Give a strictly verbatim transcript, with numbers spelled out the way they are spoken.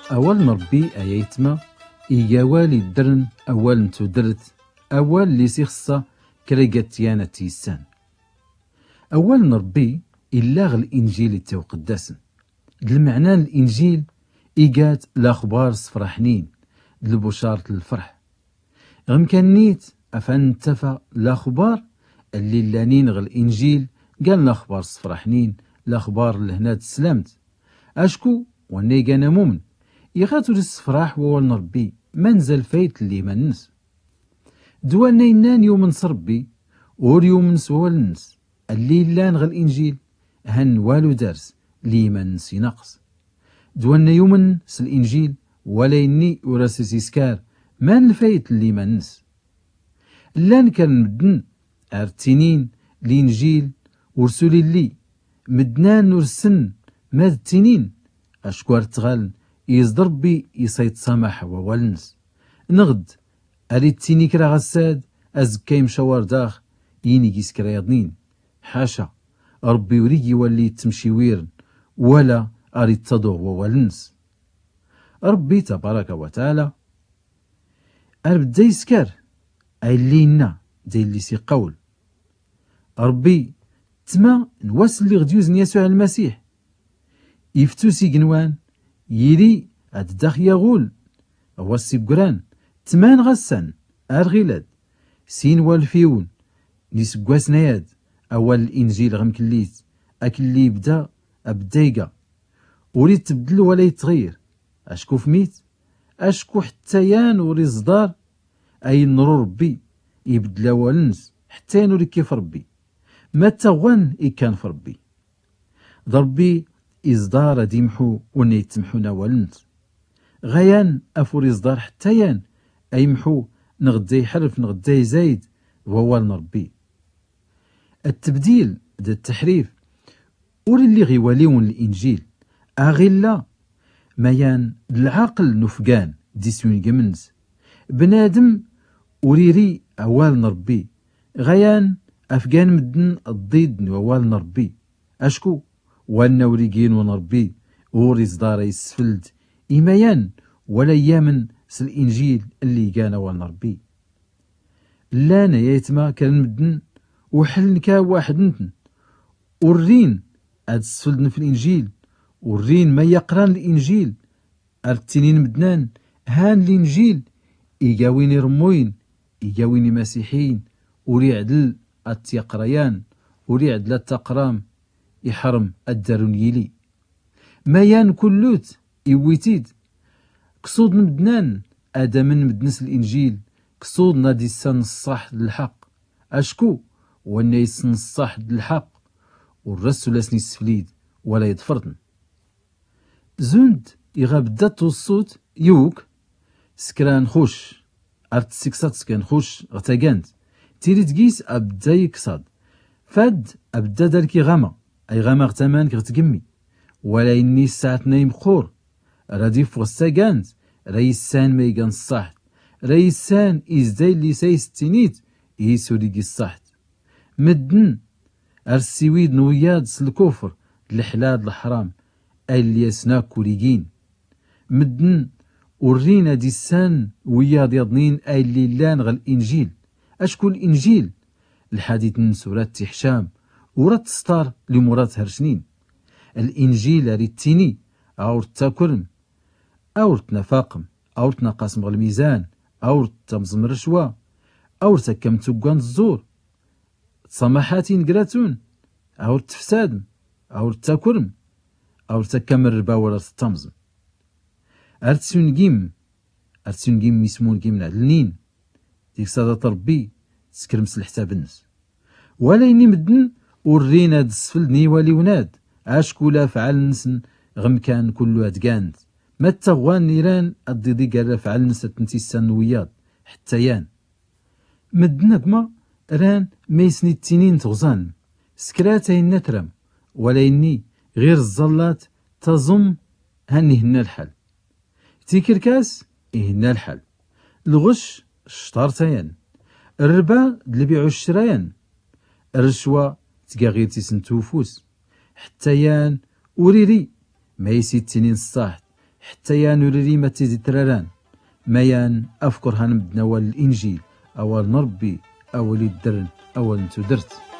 أول نربي أيتما إيجاوالي الدرن أول نتودرت أول اللي سيخصة كريقاتيانا تيسان. أول نربي إلاغ الإنجيل التوقداسن المعنى الإنجيل إيجات الأخبار صفرحنين لبشارة الفرح غم كان نيت أفن نتفى الأخبار اللي لانين غ الإنجيل قال الأخبار صفرحنين الأخبار لهنا تسلمت أشكو واني كان مؤمن يغاتو للصفراح وول نربي منزل فايت اللي منس دوانا ينان يوم نصربي ور يوم نسوال النس اللي لان غ الإنجيل هن والو درس لي منس ينقص دوانا يومن س الإنجيل ولا يني وراسس يسكار مان الفايت اللي منس لان كان مدن ارتينين الإنجيل ورسولي اللي مدنان نورسن ماد التنين أشكوار تغال يزدر بي يصيد سماح ووالنس نغد أريد تيني كرا غساد أزكاي مشوار داخ يني كيس كرياضنين حاشا ربي وريقي يولي تمشي ويرن ولا أريد تضوغ ووالنس ربي تبارك وتعالى أربد زي سكار أي اللينا زي اللي سي قول ربي تما نواس اللي غديوزن يسوع المسيح يفتوسي قنوان يري أدداخ يغول واسي بقران تمان غسان أرغيلاد سين والفيون نيسقواس نياد أول الإنجيل غم كليت أكلي بدا أبدايقا وريد تبدل ولا يتغير أشكو فميت أشكو حتى يان وري صدار أي نرو ربي يبدل والنس حتى نوري كيف ربي ما تغوان إي كان في ربي ضربي إصدار ديمحو وني تمحونا والنس غيان أفور إصدار حتى يان أي محو نغدي حرف نغدي زايد ووال نربي التبديل دا التحريف وري اللي غيواليون الإنجيل أغلا ميان العقل نفقان ديسون جمنز بنادم وريري أوال نربي غيان أفقان مدن الضيد نوال نربي أشكو وانا وريقين ونربي وري صدار يسفلد إيميان ولا يامن سل الإنجيل اللي كان ونربي لانا يتما كان مدن وحل نكا واحد نتن ورين أد سفلدن في الإنجيل ورين ما يقران الإنجيل أرتينين مدنان هان الإنجيل إيجاويني رموين إيجاويني مسيحيين وري عدل التيقريان وري عدل التقرام يحرم الدارون يلي مايان كلوت إويتيد كصود مدنان آدم من مدنس الإنجيل كصود نادي السن الصح للحق أشكو وانا يسن الصح للحق والرسول لاسني السفليد ولا يدفرن زوند يغاب دات الصوت يوك سكران خوش أرت سكسات سكان خوش غتاقانت تيري تقيس أبدا يكصاد فاد أبدا داركي غاما أي غاما غتامان كغتقمي ولا إني ساعت نايم خور رادي فغساقانت ريسان ميقان الصحت ريسان إزداي اللي سايس التينيت إيسو ليقي الصحت مدن أرسيويد نوياد سلكوفر الحلاد الحرام أي اللي يسناك وريقين مدن ورينا ديسان وياد يضنين أي اللي لان غا الإنجيل أشكو الإنجيل الحديث من سورة تحشام ورات ستار لمرات هرشنين الإنجيل ريتيني أو تاكرم أو تنفاقم أو تنقاسم الميزان أو تمزم الرشوة أو تكم تقوان الزور صماحاتين قراتون أو تفساد أو تاكرم أو تكم الربا ولا تتمزم أرتسون جيم أرتسون جيم ميسمون جيم نعلنين ديك صادة ربي تسكرمس الحساب الناس ولا إني مدن ورينا هاد السفل نيوالي وناد أشكو لا فعل نسن غم كان كلو أدقانت ما تغوان نيران الضيضي قال فعل نس تنتي السنويات حتى يان مدنك ما ران ميسني التنين تغزان سكراتي النترم ولا إني غير الزلات تظم هني هنا الحل تيكركاس هنا الحل الغش شطارتين الربا اللي بيعو الشرايان الرشوة تقاغير تيسن توفوس حتى يان وريري ما يسي التنين الصاحت حتى يا نوريري ما تيزي تراران ميان أفكر هنمدنا والإنجيل أول نربي أول الدرن أول نتو درت